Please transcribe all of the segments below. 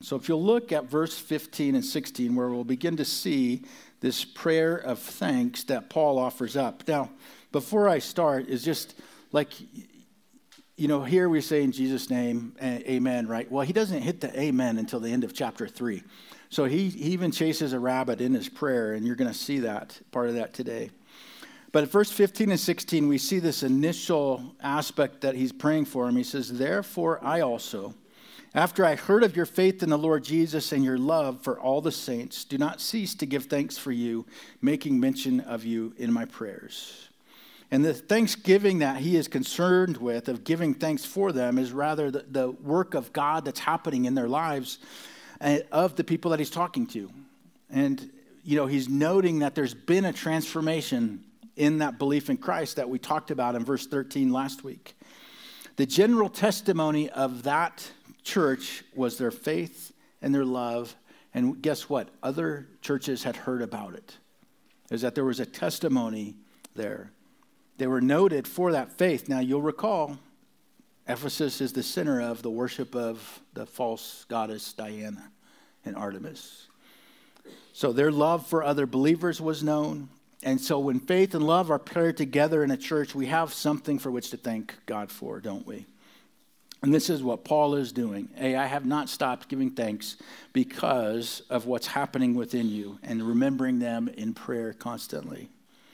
So if you'll look at verse 15 and 16, where we'll begin to see this prayer of thanks that Paul offers up. Now, before I start, is just like, here we say in Jesus' name, amen, right? Well, he doesn't hit the amen until the end of chapter 3. So he even chases a rabbit in his prayer, and you're going to see that, part of that today. But at verse 15 and 16, we see this initial aspect that he's praying for him. He says, therefore I also, after I heard of your faith in the Lord Jesus and your love for all the saints, do not cease to give thanks for you, making mention of you in my prayers. And the thanksgiving that he is concerned with, of giving thanks for them, is rather the work of God that's happening in their lives, of the people that he's talking to. And, he's noting that there's been a transformation in that belief in Christ that we talked about in verse 13 last week. The general testimony of that church was their faith and their love. And guess what? Other churches had heard about it. Is that there was a testimony there. They were noted for that faith. Now, you'll recall, Ephesus is the center of the worship of the false goddess Diana and Artemis. So their love for other believers was known. And so when faith and love are paired together in a church, we have something for which to thank God for, don't we? And this is what Paul is doing. Hey, I have not stopped giving thanks because of what's happening within you and remembering them in prayer constantly.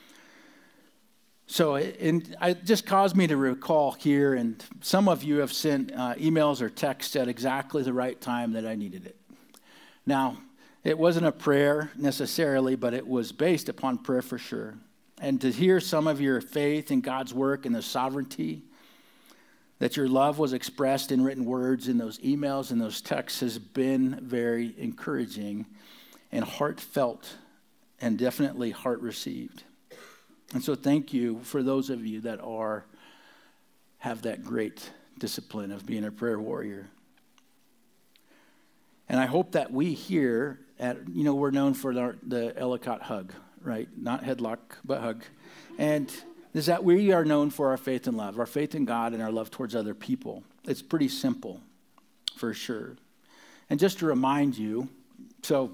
So it just caused me to recall here, and some of you have sent emails or texts at exactly the right time that I needed it. Now, it wasn't a prayer necessarily, but it was based upon prayer for sure. And to hear some of your faith in God's work and the sovereignty, that your love was expressed in written words in those emails and those texts, has been very encouraging and heartfelt and definitely heart received. And so thank you for those of you that have that great discipline of being a prayer warrior. And I hope that we here we're known for the Ellicott hug, right? Not headlock, but hug. And is that we are known for our faith and love, our faith in God and our love towards other people. It's pretty simple, for sure. And just to remind you, so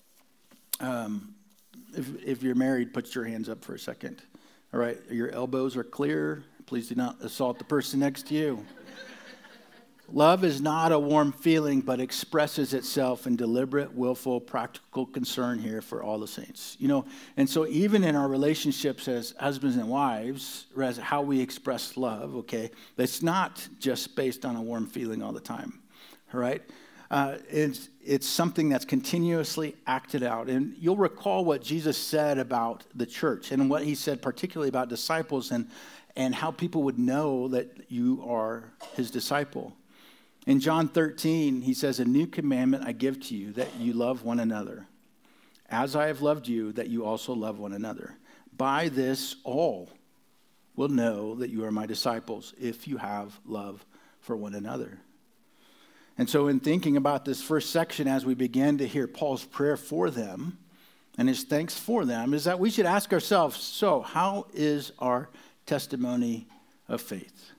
if you're married, put your hands up for a second. All right, your elbows are clear. Please do not assault the person next to you. Love is not a warm feeling, but expresses itself in deliberate, willful, practical concern here for all the saints. And so even in our relationships as husbands and wives, as how we express love, okay, it's not just based on a warm feeling all the time, all right? It's something that's continuously acted out. And you'll recall what Jesus said about the church and what he said particularly about disciples and how people would know that you are his disciple. In John 13, he says, a new commandment I give to you, that you love one another. As I have loved you, that you also love one another. By this, all will know that you are my disciples, if you have love for one another. And so in thinking about this first section, as we begin to hear Paul's prayer for them and his thanks for them, is that we should ask ourselves, so how is our testimony of faith?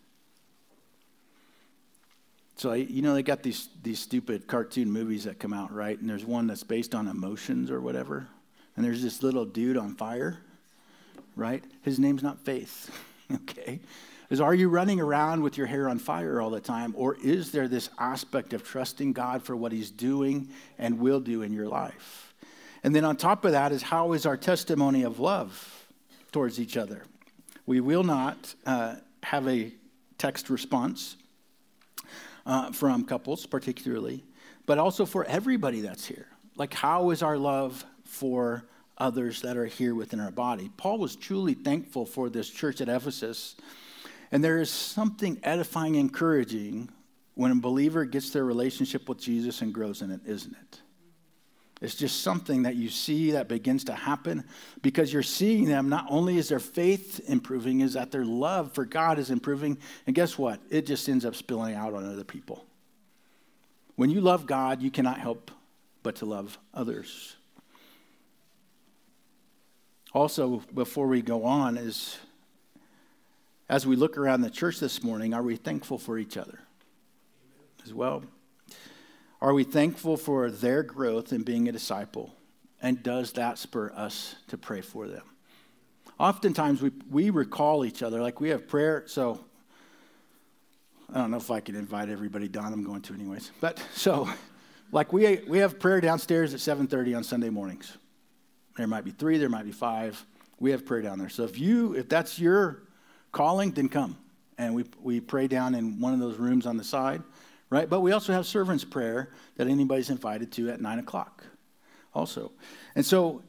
So, they got these stupid cartoon movies that come out, right? And there's one that's based on emotions or whatever. And there's this little dude on fire, right? His name's not Faith, okay? Are you running around with your hair on fire all the time? Or is there this aspect of trusting God for what he's doing and will do in your life? And then on top of that is, how is our testimony of love towards each other? We will not have a text response from couples particularly, but also for everybody that's here. Like, how is our love for others that are here within our body? Paul was truly thankful for this church at Ephesus. And there is something edifying, encouraging when a believer gets their relationship with Jesus and grows in it, isn't it? It's just something that you see that begins to happen because you're seeing them. Not only is their faith improving, is that their love for God is improving. And guess what? It just ends up spilling out on other people. When you love God, you cannot help but to love others. Also, before we go on, as we look around the church this morning, are we thankful for each other as well? Are we thankful for their growth in being a disciple? And does that spur us to pray for them? Oftentimes we recall each other, like we have prayer. So I don't know if I can invite everybody down. I'm going to anyways. But so like we have prayer downstairs at 7:30 on Sunday mornings. There might be 3, there might be 5. We have prayer down there. So if that's your calling, then come. And we pray down in one of those rooms on the side, right? But we also have servants' prayer that anybody's invited to at 9 o'clock also. And so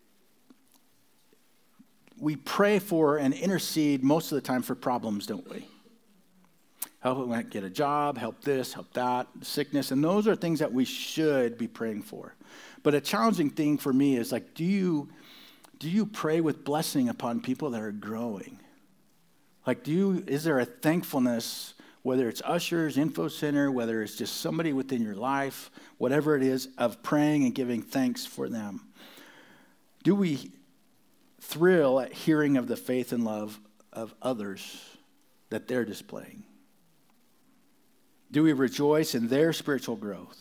we pray for and intercede most of the time for problems, don't we? Help them get a job, help this, help that, sickness. And those are things that we should be praying for. But a challenging thing for me is like, do you pray with blessing upon people that are growing? Like, is there a thankfulness, whether it's ushers, info center, whether it's just somebody within your life, whatever it is, of praying and giving thanks for them? Do we thrill at hearing of the faith and love of others that they're displaying? Do we rejoice in their spiritual growth?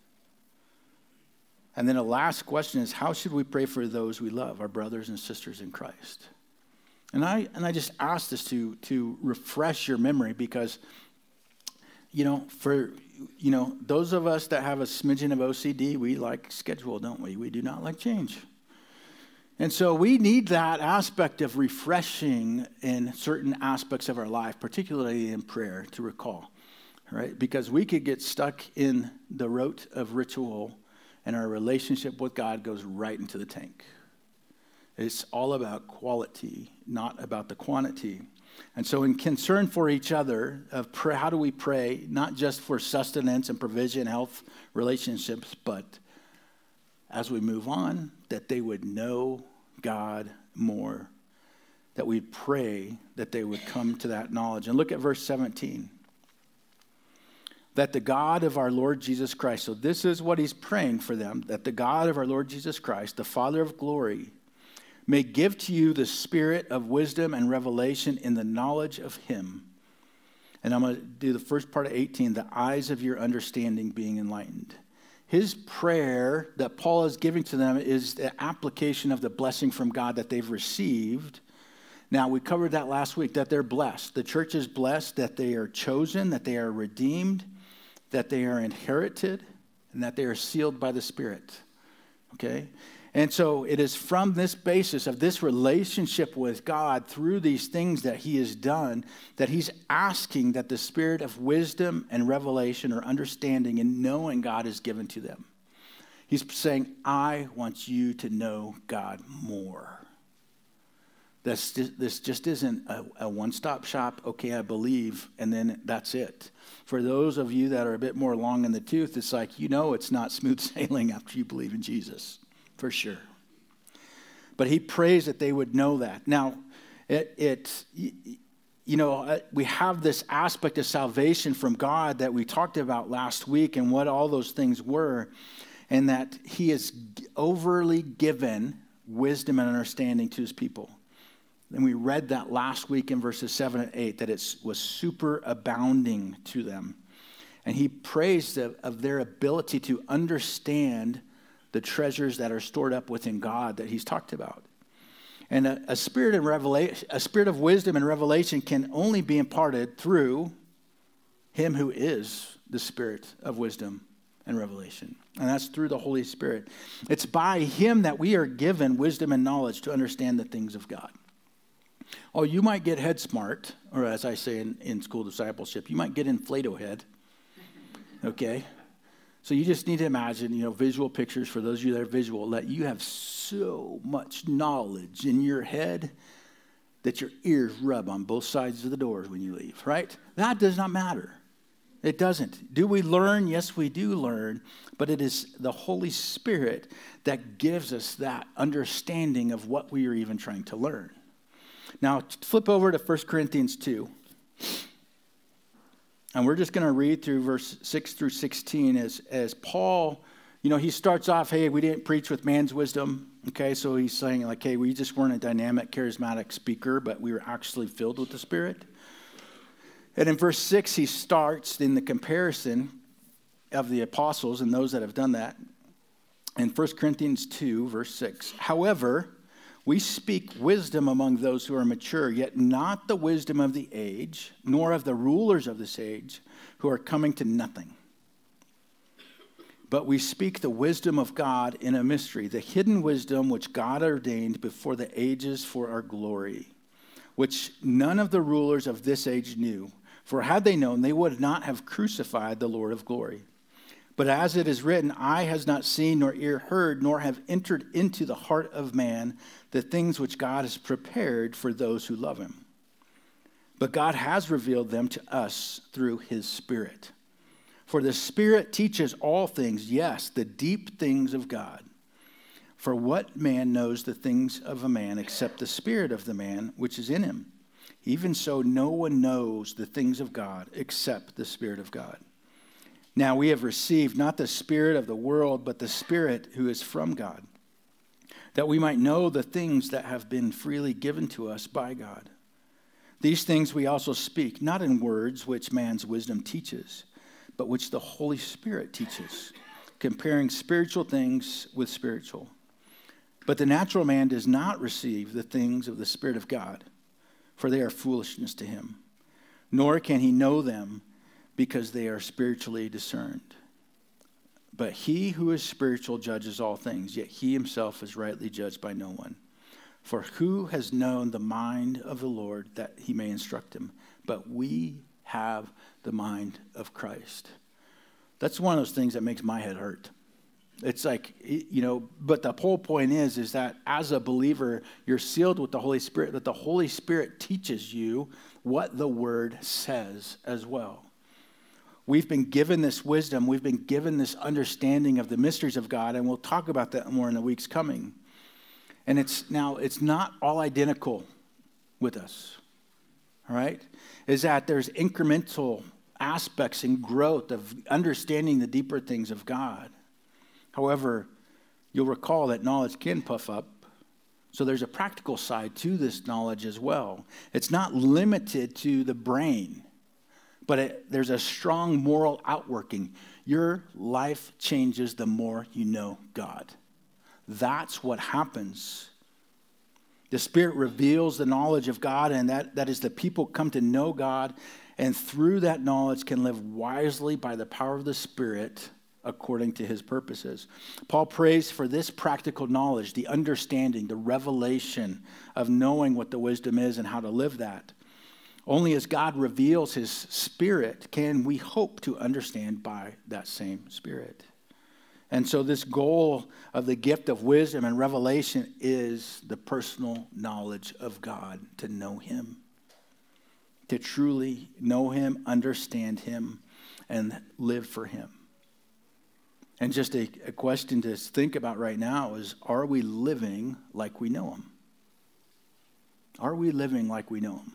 And then the last question is, how should we pray for those we love, our brothers and sisters in Christ? And I just ask this to refresh your memory because, for those of us that have a smidgen of OCD, we like schedule, don't we? We do not like change. And so we need that aspect of refreshing in certain aspects of our life, particularly in prayer, to recall, right? Because we could get stuck in the rote of ritual and our relationship with God goes right into the tank. It's all about quality, not about the quantity. And so in concern for each other, how do we pray, not just for sustenance and provision, health, relationships, but as we move on, that they would know God more, that we'd pray that they would come to that knowledge. And look at verse 17. That the God of our Lord Jesus Christ, so this is what he's praying for them, that the God of our Lord Jesus Christ, the Father of glory, may give to you the spirit of wisdom and revelation in the knowledge of him. And I'm going to do the first part of 18, the eyes of your understanding being enlightened. His prayer that Paul is giving to them is the application of the blessing from God that they've received. Now, we covered that last week, that they're blessed. The church is blessed, that they are chosen, that they are redeemed, that they are inherited, and that they are sealed by the Spirit. Okay? And so it is from this basis of this relationship with God through these things that he has done that he's asking that the spirit of wisdom and revelation or understanding and knowing God is given to them. He's saying, I want you to know God more. This just isn't a one-stop shop, okay, I believe, and then that's it. For those of you that are a bit more long in the tooth, it's like, it's not smooth sailing after you believe in Jesus. For sure. But he prays that they would know that. Now, we have this aspect of salvation from God that we talked about last week and what all those things were, and that he has overly given wisdom and understanding to his people. And we read that last week in verses 7 and 8, that it was super abounding to them. And he prays of their ability to understand the treasures that are stored up within God that he's talked about. And a spirit of wisdom and revelation can only be imparted through him who is the spirit of wisdom and revelation. And that's through the Holy Spirit. It's by him that we are given wisdom and knowledge to understand the things of God. Oh, you might get head smart, or as I say in school discipleship, you might get inflato head. Okay? So you just need to imagine, visual pictures for those of you that are visual, that you have so much knowledge in your head that your ears rub on both sides of the doors when you leave, right? That does not matter. It doesn't. Do we learn? Yes, we do learn, but it is the Holy Spirit that gives us that understanding of what we are even trying to learn. Now, flip over to 1 Corinthians 2. And we're just going to read through verse 6 through 16 as Paul, he starts off, hey, we didn't preach with man's wisdom. Okay, so he's saying like, hey, we just weren't a dynamic, charismatic speaker, but we were actually filled with the Spirit. And in verse 6, he starts in the comparison of the apostles and those that have done that. In 1 Corinthians 2, verse 6, however, we speak wisdom among those who are mature, yet not the wisdom of the age, nor of the rulers of this age, who are coming to nothing. But we speak the wisdom of God in a mystery, the hidden wisdom which God ordained before the ages for our glory, which none of the rulers of this age knew. For had they known, they would not have crucified the Lord of glory. But as it is written, eye has not seen, nor ear heard, nor have entered into the heart of man the things which God has prepared for those who love him. But God has revealed them to us through his Spirit. For the Spirit teaches all things, yes, the deep things of God. For what man knows the things of a man except the spirit of the man which is in him? Even so, no one knows the things of God except the Spirit of God. Now we have received not the spirit of the world, but the Spirit who is from God, that we might know the things that have been freely given to us by God. These things we also speak, not in words which man's wisdom teaches, but which the Holy Spirit teaches, comparing spiritual things with spiritual. But the natural man does not receive the things of the Spirit of God, for they are foolishness to him, nor can he know them because they are spiritually discerned. But he who is spiritual judges all things, yet he himself is rightly judged by no one. For who has known the mind of the Lord that he may instruct him? But we have the mind of Christ. That's one of those things that makes my head hurt. It's like, but the whole point is that as a believer, you're sealed with the Holy Spirit, that the Holy Spirit teaches you what the Word says as well. We've been given this wisdom. We've been given this understanding of the mysteries of God, and we'll talk about that more in the weeks coming. And it's not all identical with us, all right? Is that there's incremental aspects and growth of understanding the deeper things of God. However, you'll recall that knowledge can puff up. So there's a practical side to this knowledge as well. It's not limited to the brain, but there's a strong moral outworking. Your life changes the more you know God. That's what happens. The Spirit reveals the knowledge of God, and that is the people come to know God, and through that knowledge can live wisely by the power of the Spirit according to his purposes. Paul prays for this practical knowledge, the understanding, the revelation of knowing what the wisdom is and how to live that. Only as God reveals his Spirit can we hope to understand by that same Spirit. And so this goal of the gift of wisdom and revelation is the personal knowledge of God, to know him, to truly know him, understand him, and live for him. And just a question to think about right now is, are we living like we know him? Are we living like we know him?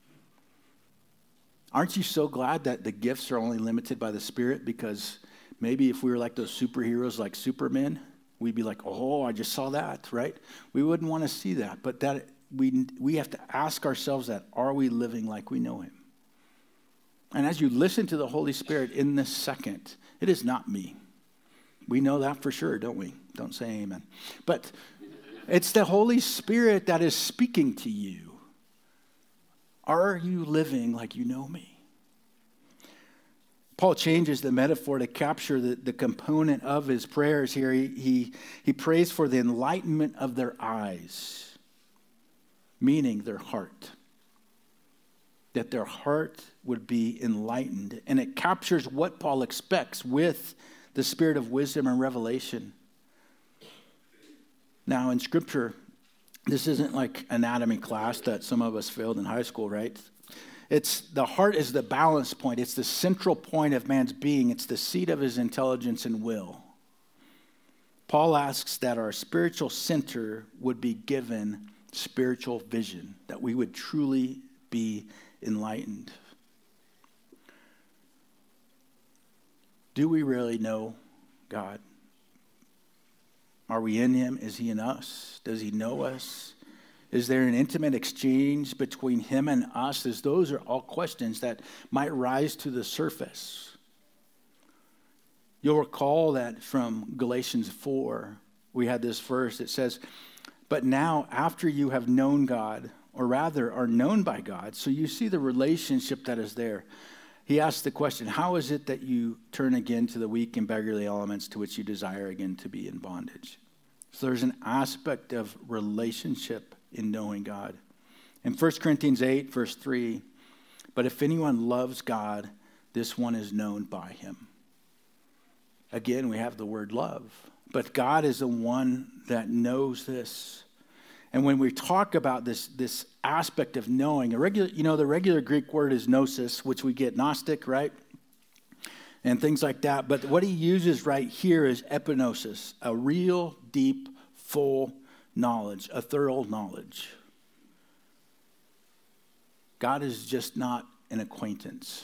Aren't you so glad that the gifts are only limited by the Spirit? Because maybe if we were like those superheroes like Superman, we'd be like, oh, I just saw that, right? We wouldn't want to see that. But that we have to ask ourselves that, are we living like we know him? And as you listen to the Holy Spirit in this second, it is not me. We know that for sure, don't we? Don't say amen. But it's the Holy Spirit that is speaking to you. Are you living like you know me? Paul changes the metaphor to capture the component of his prayers here. He prays for the enlightenment of their eyes, meaning their heart. That their heart would be enlightened. And it captures what Paul expects with the spirit of wisdom and revelation. Now, in Scripture, this isn't like anatomy class that some of us failed in high school, right? It's the heart is the balance point. It's the central point of man's being. It's the seat of his intelligence and will. Paul asks that our spiritual center would be given spiritual vision, that we would truly be enlightened. Do we really know God? Are we in him? Is he in us? Does he know us? Is there an intimate exchange between him and us? Those are all questions that might rise to the surface. You'll recall that from Galatians 4, we had this verse that says, but now after you have known God, or rather are known by God, so you see the relationship that is there. He asked the question, how is it that you turn again to the weak and beggarly elements to which you desire again to be in bondage? So there's an aspect of relationship in knowing God. In 1 Corinthians 8, verse 3, but if anyone loves God, this one is known by him. Again, we have the word love. But God is the one that knows this. And when we talk about this aspect of knowing, the regular Greek word is gnosis, which we get Gnostic, right? And things like that. But what he uses right here is epignosis, a real, deep, full knowledge, a thorough knowledge. God is just not an acquaintance.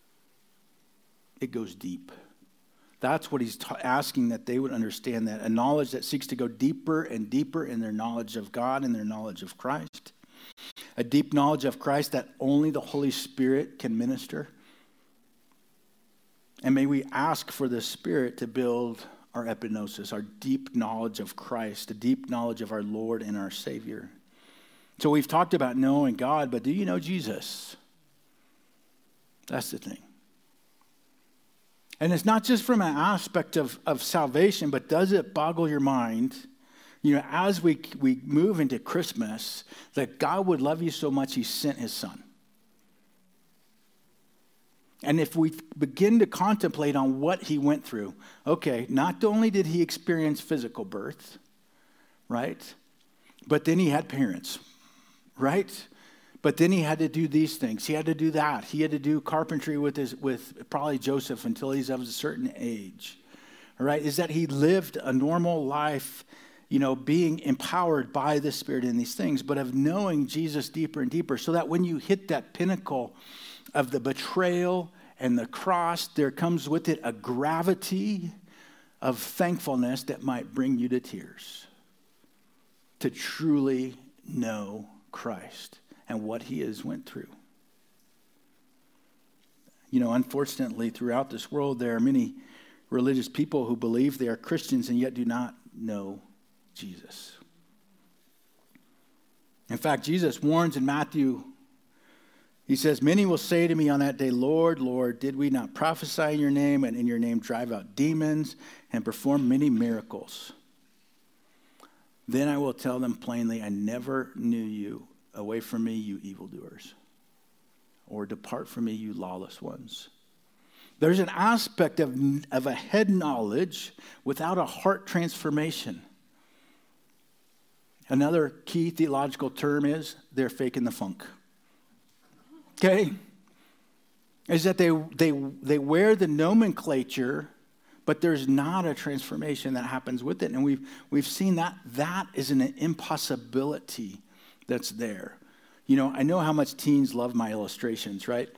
It goes deep. That's what he's asking, that they would understand, that a knowledge that seeks to go deeper and deeper in their knowledge of God and their knowledge of Christ. A deep knowledge of Christ that only the Holy Spirit can minister. And may we ask for the Spirit to build our epignosis, our deep knowledge of Christ, a deep knowledge of our Lord and our Savior. So we've talked about knowing God, but do you know Jesus? That's the thing. And it's not just from an aspect of salvation, but does it boggle your mind, as we move into Christmas, that God would love you so much he sent his son? And if we begin to contemplate on what he went through, okay, not only did he experience physical birth, right? But then he had parents, right? But then he had to do these things. He had to do that. He had to do carpentry with probably Joseph until he's of a certain age. All right? Is that he lived a normal life, being empowered by the Spirit in these things, but of knowing Jesus deeper and deeper, so that when you hit that pinnacle of the betrayal and the cross, there comes with it a gravity of thankfulness that might bring you to tears. To truly know Christ and what he has went through. Unfortunately, throughout this world, there are many religious people who believe they are Christians and yet do not know Jesus. In fact, Jesus warns in Matthew, he says, many will say to me on that day, Lord, Lord, did we not prophesy in your name and in your name drive out demons and perform many miracles? Then I will tell them plainly, I never knew you. Away from me, you evildoers. Or depart from me, you lawless ones. There's an aspect of a head knowledge without a heart transformation. Another key theological term is they're faking the funk. Okay? Is that they wear the nomenclature, but there's not a transformation that happens with it. And we've seen that is an impossibility that's there. I know how much teens love my illustrations, right?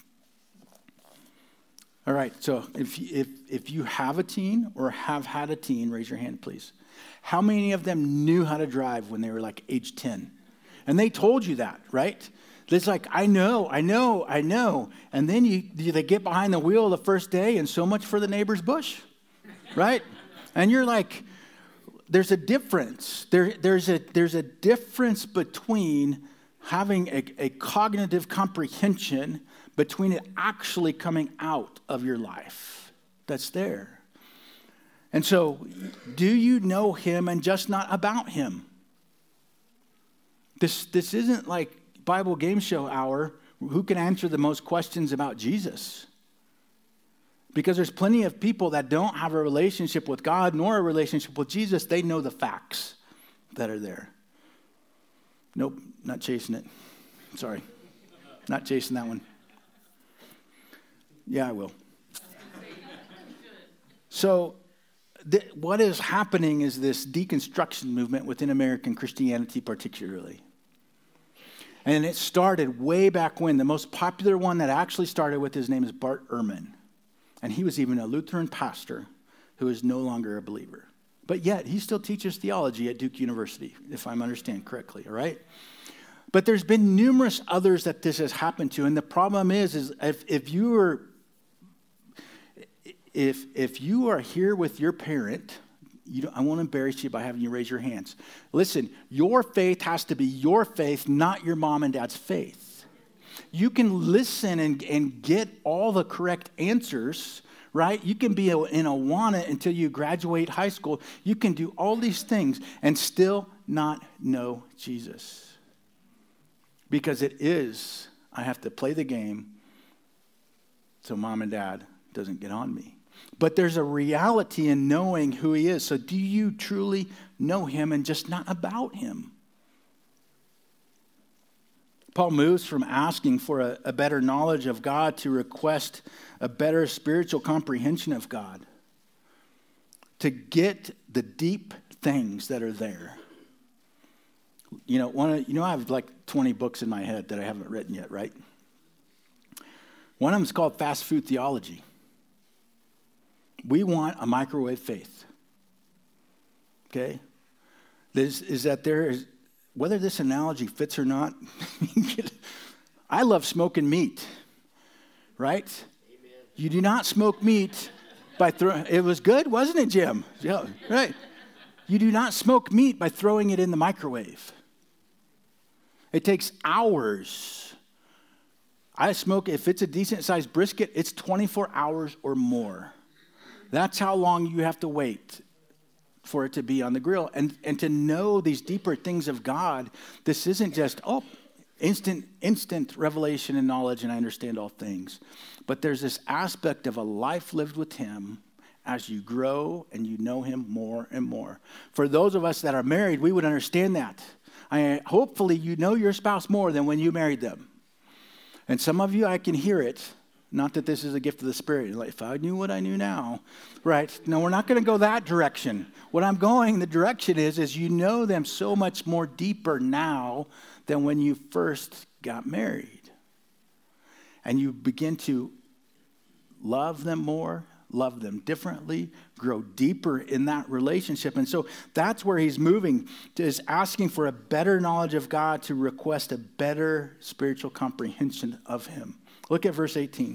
All right, so if you have a teen or have had a teen, raise your hand, please. How many of them knew how to drive when they were like age 10? And they told you that, right? It's like, I know. And then they get behind the wheel the first day and so much for the neighbor's bush, right? And you're like, there's a difference. There's a difference between having a cognitive comprehension between it actually coming out of your life. That's there. And so, do you know him and just not about him? This isn't like Bible game show hour. Who can answer the most questions about Jesus? Because there's plenty of people that don't have a relationship with God nor a relationship with Jesus. They know the facts that are there. Nope, not chasing it. Sorry. Not chasing that one. Yeah, I will. So what is happening is this deconstruction movement within American Christianity particularly. And it started way back when. The most popular one that actually started with, his name is Bart Ehrman. And he was even a Lutheran pastor who is no longer a believer. But yet, he still teaches theology at Duke University, if I'm understanding correctly, all right? But there's been numerous others that this has happened to. And the problem is if you are, if you are here with your parent, I won't embarrass you by having you raise your hands. Listen, your faith has to be your faith, not your mom and dad's faith. You can listen and get all the correct answers, right? You can be in Awana until you graduate high school. You can do all these things and still not know Jesus. Because I have to play the game so mom and dad doesn't get on me. But there's a reality in knowing who he is. So do you truly know him and just not about him? Paul moves from asking for a better knowledge of God to request a better spiritual comprehension of God, to get the deep things that are there. I have like 20 books in my head that I haven't written yet, right? One of them is called Fast Food Theology. We want a microwave faith. Okay? Whether this analogy fits or not, I love smoking meat, right? Amen. You do not smoke meat by throwing, it was good, wasn't it, Jim? Yeah, right. You do not smoke meat by throwing it in the microwave. It takes hours. I smoke, if it's a decent sized brisket, it's 24 hours or more. That's how long you have to wait for it to be on the grill. And to know these deeper things of God, this isn't just, instant revelation and knowledge and I understand all things. But there's this aspect of a life lived with him as you grow and you know him more and more. For those of us that are married, we would understand that. Hopefully you know your spouse more than when you married them. And some of you, I can hear it. Not that this is a gift of the Spirit. Like, if I knew what I knew now, right? No, we're not going to go that direction. What I'm going, the direction is you know them so much more deeper now than when you first got married. And you begin to love them more, love them differently, grow deeper in that relationship. And so that's where he's moving, is asking for a better knowledge of God to request a better spiritual comprehension of him. Look at verse 18.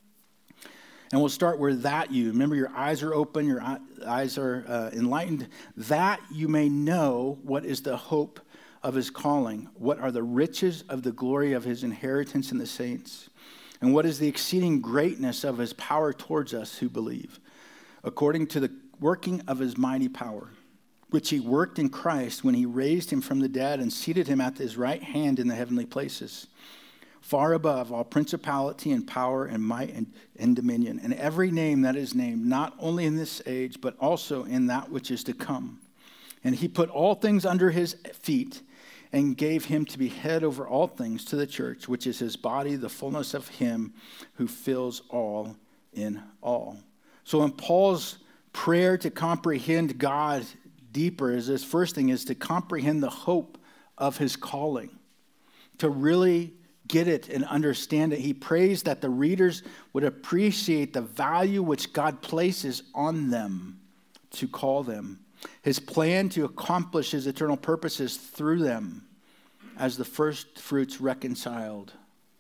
And we'll start where remember your eyes are open, your eyes are enlightened, that you may know what is the hope of his calling, what are the riches of the glory of his inheritance in the saints, and what is the exceeding greatness of his power towards us who believe, according to the working of his mighty power, which he worked in Christ when he raised him from the dead and seated him at his right hand in the heavenly places, far above all principality and power and might and dominion, and every name that is named, not only in this age, but also in that which is to come. And he put all things under his feet and gave him to be head over all things to the church, which is his body, the fullness of him who fills all in all. So in Paul's prayer to comprehend God deeper, his first thing is to comprehend the hope of his calling, to really get it and understand it. He prays that the readers would appreciate the value which God places on them to call them, his plan to accomplish his eternal purposes through them as the first fruits reconciled,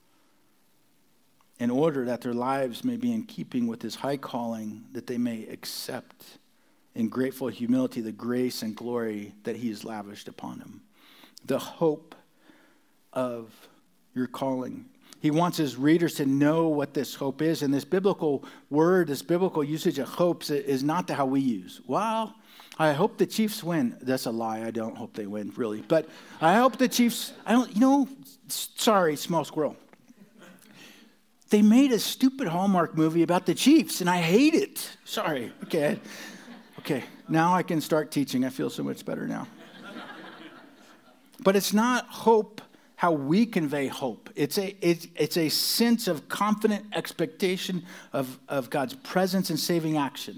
in order that their lives may be in keeping with his high calling, that they may accept in grateful humility the grace and glory that he has lavished upon them. The hope of your calling. He wants his readers to know what this hope is. And this biblical word, this biblical usage of hopes is not how we use. Well, I hope the Chiefs win. That's a lie. I don't hope they win, really. But I hope the Chiefs, sorry, small squirrel. They made a stupid Hallmark movie about the Chiefs, and I hate it. Sorry. Okay, now I can start teaching. I feel so much better now. But it's not hope how we convey hope. It's a sense of confident expectation of God's presence and saving action.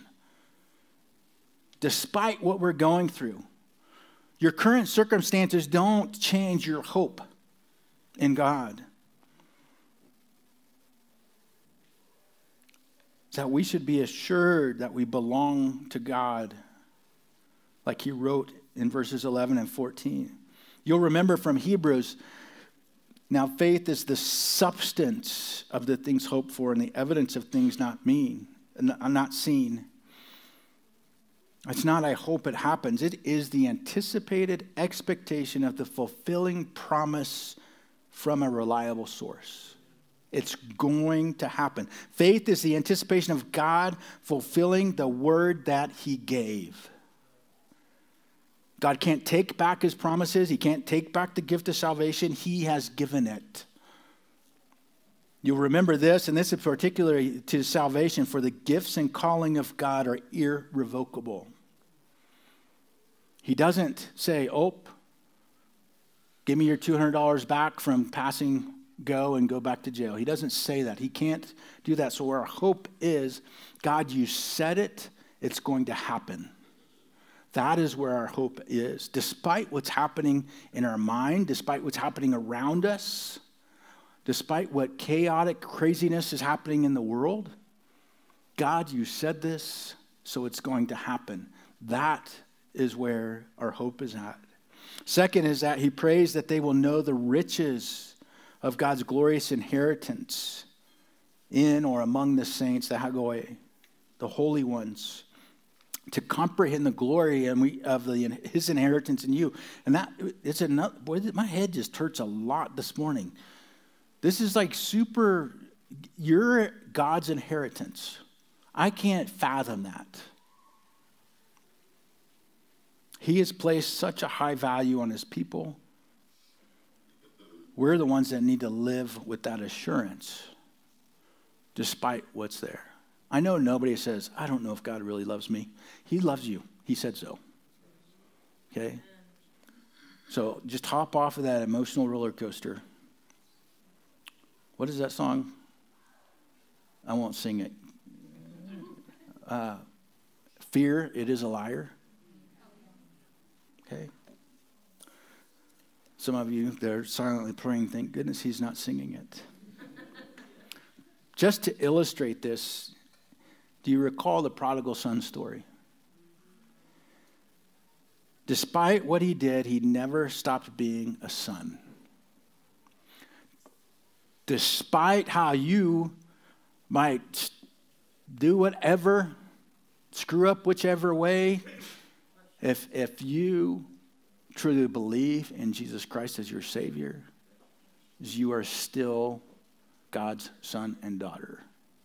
Despite what we're going through, your current circumstances don't change your hope in God. That we should be assured that we belong to God, like he wrote in verses 11 and 14. You'll remember from Hebrews, now faith is the substance of the things hoped for and the evidence of things not not seen. It's not, I hope it happens. It is the anticipated expectation of the fulfilling promise from a reliable source. It's going to happen. Faith is the anticipation of God fulfilling the word that he gave. God can't take back his promises. He can't take back the gift of salvation. He has given it. You'll remember this, and this is particularly to salvation, for the gifts and calling of God are irrevocable. He doesn't say, oh, give me your $200 back from passing go and go back to jail. He doesn't say that. He can't do that. So our hope is, God, you said it, it's going to happen. That is where our hope is. Despite what's happening in our mind, despite what's happening around us, despite what chaotic craziness is happening in the world, God, you said this, so it's going to happen. That is where our hope is at. Second is that he prays that they will know the riches of God's glorious inheritance in or among the saints, the Hagoi, the holy ones, to comprehend the glory of his inheritance in you. And that it's another, boy, my head just hurts a lot this morning. This is like you're God's inheritance. I can't fathom that. He has placed such a high value on his people. We're the ones that need to live with that assurance, despite what's there. I know nobody says, I don't know if God really loves me. He loves you. He said so. Okay? So just hop off of that emotional roller coaster. What is that song? I won't sing it. Fear, it is a liar. Okay? Some of you, they're silently praying, thank goodness he's not singing it. Just to illustrate this, do you recall the prodigal son story? Despite what he did, he never stopped being a son. Despite how you might do whatever, screw up whichever way, if you truly believe in Jesus Christ as your Savior, you are still God's son and daughter.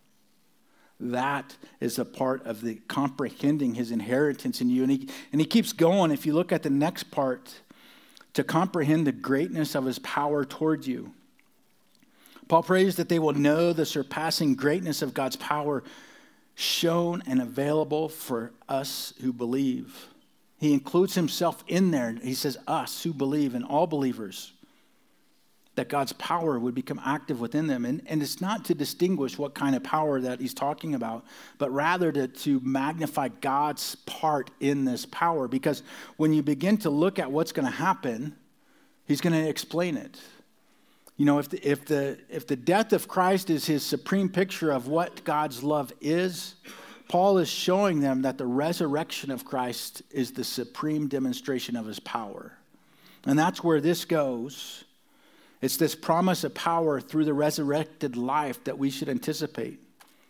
That is a part of the comprehending his inheritance in you. And he keeps going. If you look at the next part, to comprehend the greatness of his power toward you. Paul prays that they will know the surpassing greatness of God's power shown and available for us who believe. He includes himself in there. He says us who believe, and all believers, that God's power would become active within them. And it's not to distinguish what kind of power that he's talking about, but rather to magnify God's part in this power. Because when you begin to look at what's going to happen, he's going to explain it. You know, if the death of Christ is his supreme picture of what God's love is, Paul is showing them that the resurrection of Christ is the supreme demonstration of his power. And that's where this goes. It's this promise of power through the resurrected life that we should anticipate.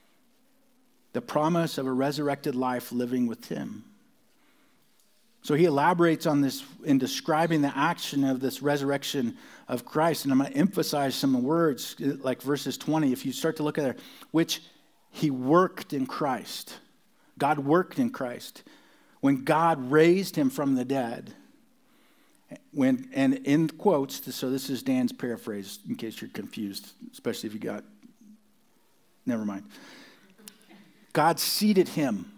The promise of a resurrected life living with him. So he elaborates on this in describing the action of this resurrection of Christ. And I'm going to emphasize some words like verses 20. If you start to look at it, which he worked in Christ. God worked in Christ. When God raised him from the dead. And in quotes, so this is Dan's paraphrase in case you're confused, especially if you never mind. God seated him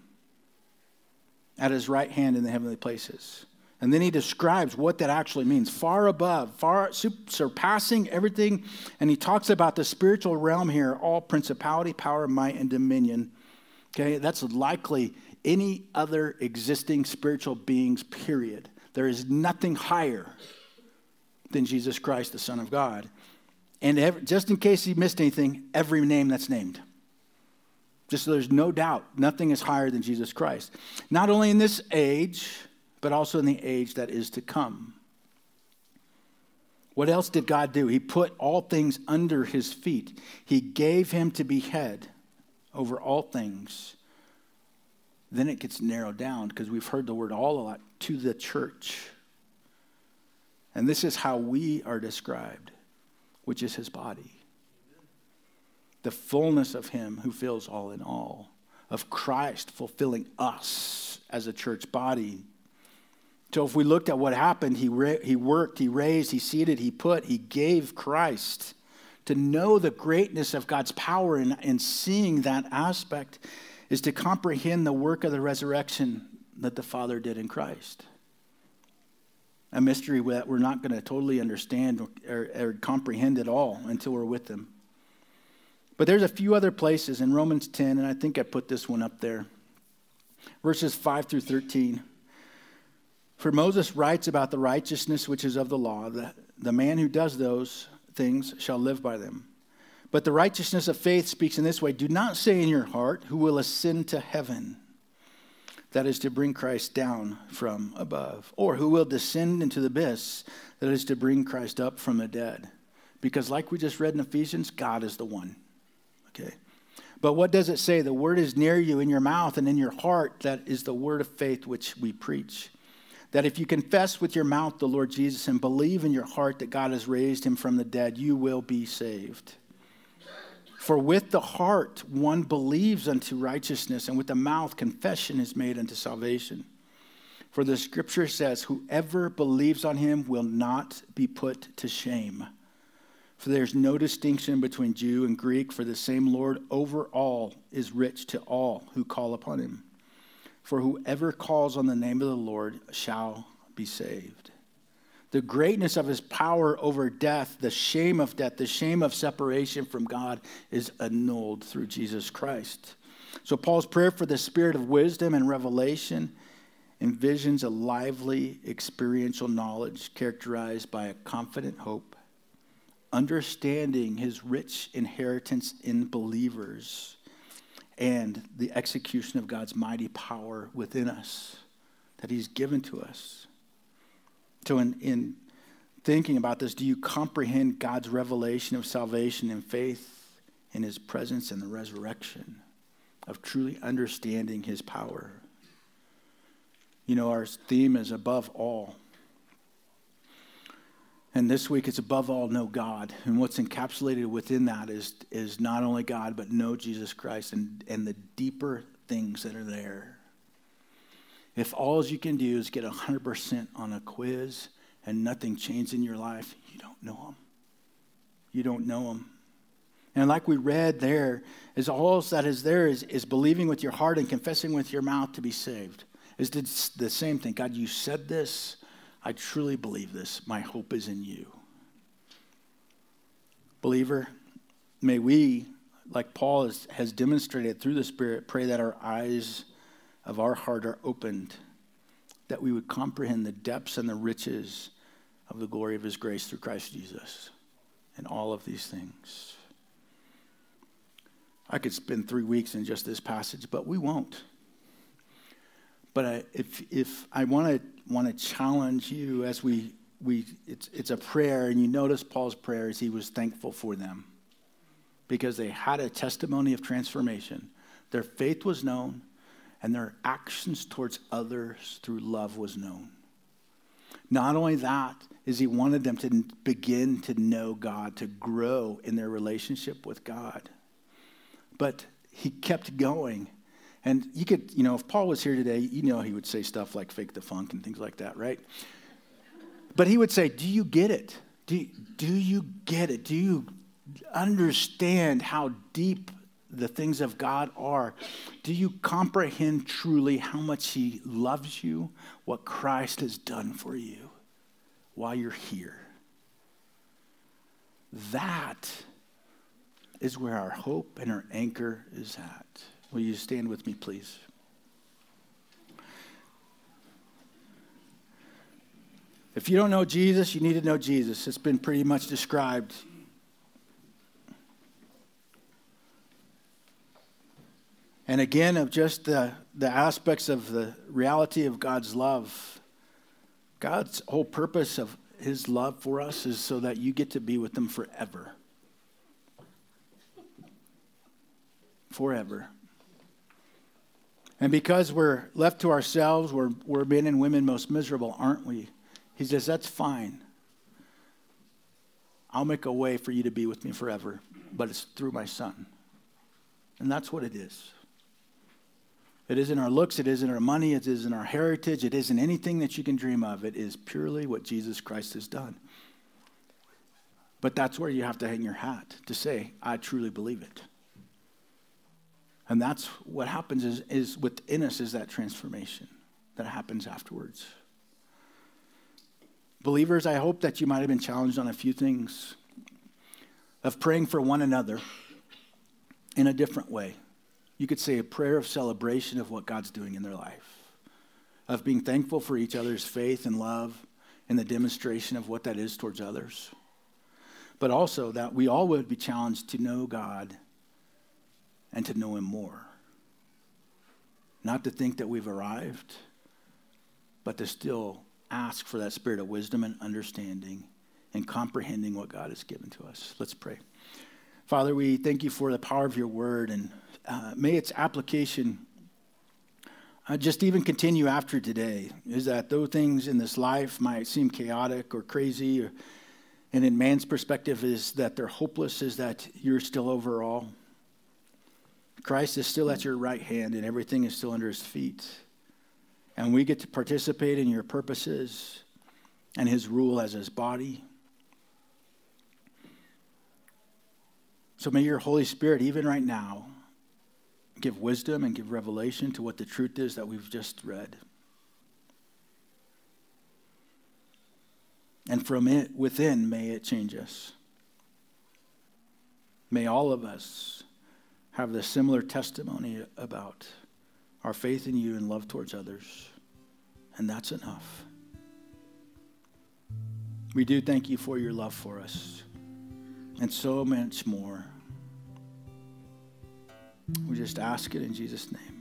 at his right hand in the heavenly places. And then he describes what that actually means. Far above, far surpassing everything. And he talks about the spiritual realm here, all principality, power, might, and dominion. Okay, that's likely any other existing spiritual beings, period. There is nothing higher than Jesus Christ, the Son of God. And just in case you missed anything, every name that's named. Just so there's no doubt, nothing is higher than Jesus Christ. Not only in this age, but also in the age that is to come. What else did God do? He put all things under his feet. He gave him to be head over all things, then it gets narrowed down because we've heard the word all a lot, to the church. And this is how we are described, which is his body. The fullness of him who fills all in all, of Christ fulfilling us as a church body. So if we looked at what happened, he worked, he raised, he seated, he gave Christ. To know the greatness of God's power in seeing that aspect is to comprehend the work of the resurrection that the Father did in Christ. A mystery that we're not going to totally understand or comprehend at all until we're with him. But there's a few other places in Romans 10, and I think I put this one up there. Verses 5 through 13. For Moses writes about the righteousness which is of the law. The man who does those things shall live by them. But the righteousness of faith speaks in this way. Do not say in your heart, who will ascend to heaven? That is to bring Christ down from above. Or who will descend into the abyss? That is to bring Christ up from the dead. Because like we just read in Ephesians, God is the one. Okay. But what does it say? The word is near you in your mouth and in your heart. That is the word of faith which we preach. That if you confess with your mouth the Lord Jesus and believe in your heart that God has raised him from the dead, you will be saved. For with the heart one believes unto righteousness, and with the mouth confession is made unto salvation. For the scripture says, whoever believes on him will not be put to shame. For there's no distinction between Jew and Greek, for the same Lord over all is rich to all who call upon him. For whoever calls on the name of the Lord shall be saved. The greatness of his power over death, the shame of death, the shame of separation from God is annulled through Jesus Christ. So Paul's prayer for the spirit of wisdom and revelation envisions a lively experiential knowledge characterized by a confident hope, understanding his rich inheritance in believers, and the execution of God's mighty power within us that he's given to us. So in thinking about this, do you comprehend God's revelation of salvation and faith in his presence and the resurrection, of truly understanding his power? You know, our theme is above all. And this week it's above all, know God. And what's encapsulated within that is not only God, but know Jesus Christ and the deeper things that are there. If all you can do is get 100% on a quiz and nothing changed in your life, you don't know him. You don't know him. And like we read there, is all that is there is believing with your heart and confessing with your mouth to be saved. It's the same thing. God, you said this. I truly believe this. My hope is in you. Believer, may we, like Paul has demonstrated through the Spirit, pray that our eyes of our heart are opened, that we would comprehend the depths and the riches of the glory of his grace through Christ Jesus and all of these things. I could spend 3 weeks in just this passage, but we won't. But if I want to challenge you as it's a prayer, and you notice Paul's prayer is he was thankful for them because they had a testimony of transformation. Their faith was known, and their actions towards others through love was known. Not only that, is he wanted them to begin to know God, to grow in their relationship with God. But he kept going. And you could, if Paul was here today, he would say stuff like fake the funk and things like that, right? But he would say, do you get it? Do you get it? Do you understand how deep the things of God are? Do you comprehend truly how much he loves you, what Christ has done for you while you're here? That is where our hope and our anchor is at. Will you stand with me, please? If you don't know Jesus, you need to know Jesus. It's been pretty much described. And again, of just the aspects of the reality of God's love. God's whole purpose of his love for us is so that you get to be with him forever. forever. And because we're left to ourselves, we're men and women most miserable, aren't we? He says, that's fine. I'll make a way for you to be with me forever, but it's through my Son. And that's what it is. It isn't our looks, it isn't our money, it isn't our heritage, it isn't anything that you can dream of. It is purely what Jesus Christ has done. But that's where you have to hang your hat to say, I truly believe it. And that's what happens is within us is that transformation that happens afterwards. Believers, I hope that you might have been challenged on a few things of praying for one another in a different way. You could say a prayer of celebration of what God's doing in their life, of being thankful for each other's faith and love and the demonstration of what that is towards others. But also that we all would be challenged to know God and to know him more. Not to think that we've arrived, but to still ask for that spirit of wisdom and understanding and comprehending what God has given to us. Let's pray. Father, we thank you for the power of your word, and may its application just even continue after today. Is that though things in this life might seem chaotic or crazy, and in man's perspective is that they're hopeless, is that you're still over all. Christ is still at your right hand, and everything is still under his feet. And we get to participate in your purposes and his rule as his body. So may your Holy Spirit, even right now, give wisdom and give revelation to what the truth is that we've just read. And from it within, may it change us. May all of us have the similar testimony about our faith in you and love towards others. And that's enough. We do thank you for your love for us and so much more. We just ask it in Jesus' name.